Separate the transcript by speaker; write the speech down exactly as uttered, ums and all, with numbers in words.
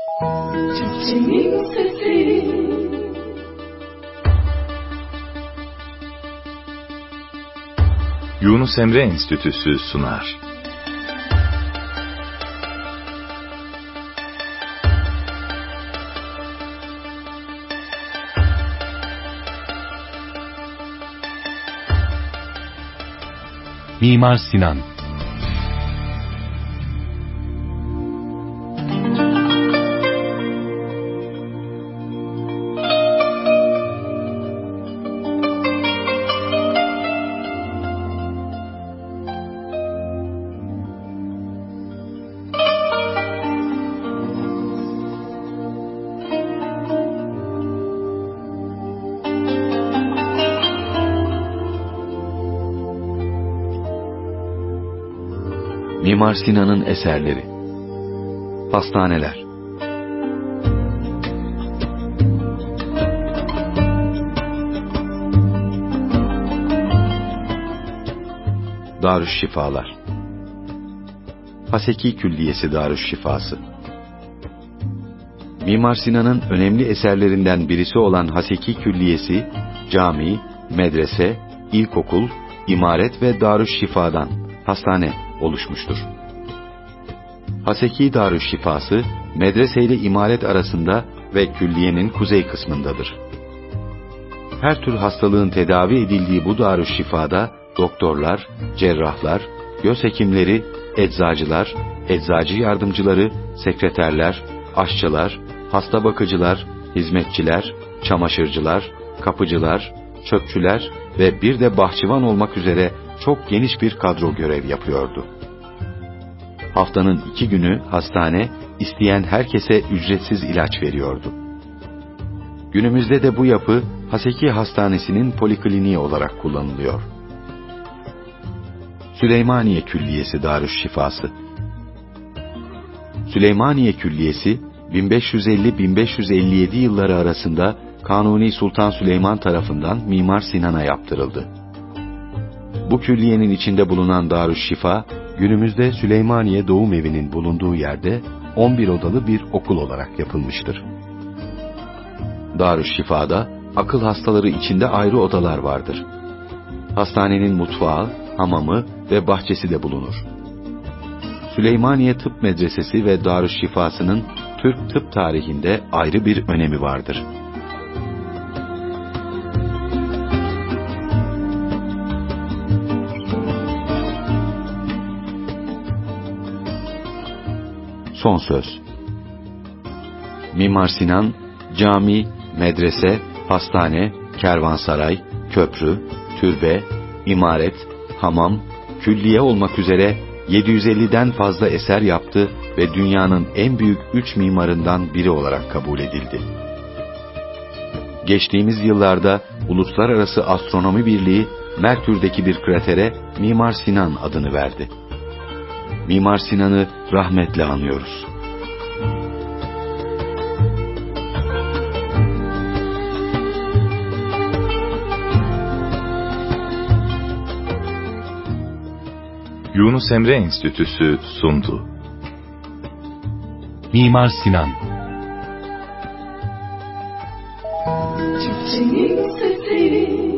Speaker 1: Çiftçinin sesi.
Speaker 2: Yunus Emre Enstitüsü sunar.
Speaker 3: Mimar Sinan.
Speaker 4: Mimar Sinan'ın eserleri. Hastaneler. Darüşşifalar. Haseki Külliyesi Darüşşifası. Mimar Sinan'ın önemli eserlerinden birisi olan Haseki Külliyesi, cami, medrese, ilkokul, imaret ve Darüşşifa'dan, hastane oluşmuştur. Haseki Darüşşifası, medrese ile imaret arasında ve külliyenin kuzey kısmındadır. Her tür hastalığın tedavi edildiği bu Darüşşifa'da doktorlar, cerrahlar, göz hekimleri, eczacılar, eczacı yardımcıları, sekreterler, aşçılar, hasta bakıcılar, hizmetçiler, çamaşırcılar, kapıcılar, çöpçüler ve bir de bahçıvan olmak üzere çok geniş bir kadro görev yapıyordu. Haftanın iki günü hastane, isteyen herkese ücretsiz ilaç veriyordu. Günümüzde de bu yapı Haseki Hastanesi'nin polikliniği olarak kullanılıyor. Süleymaniye Külliyesi Darüşşifası. Süleymaniye Külliyesi, bin beş yüz elli - bin beş yüz elli yedi yılları arasında Kanuni Sultan Süleyman tarafından Mimar Sinan'a yaptırıldı. Bu külliyenin içinde bulunan Darüşşifa, günümüzde Süleymaniye Doğum Evi'nin bulunduğu yerde on bir odalı bir okul olarak yapılmıştır. Darüşşifa'da akıl hastaları içinde ayrı odalar vardır. Hastanenin mutfağı, hamamı ve bahçesi de bulunur. Süleymaniye Tıp Medresesi ve Darüşşifası'nın Türk tıp tarihinde ayrı bir önemi vardır. Son söz. Mimar Sinan, cami, medrese, hastane, kervansaray, köprü, türbe, imaret, hamam, külliye olmak üzere yedi yüz elliden fazla eser yaptı ve dünyanın en büyük üç mimarından biri olarak kabul edildi. Geçtiğimiz yıllarda Uluslararası Astronomi Birliği, Merkür'deki bir kratere Mimar Sinan adını verdi. Mimar Sinan'ı rahmetle anıyoruz.
Speaker 2: Yunus Emre Enstitüsü sundu.
Speaker 3: Mimar Sinan.
Speaker 1: Çiftçinin sesi.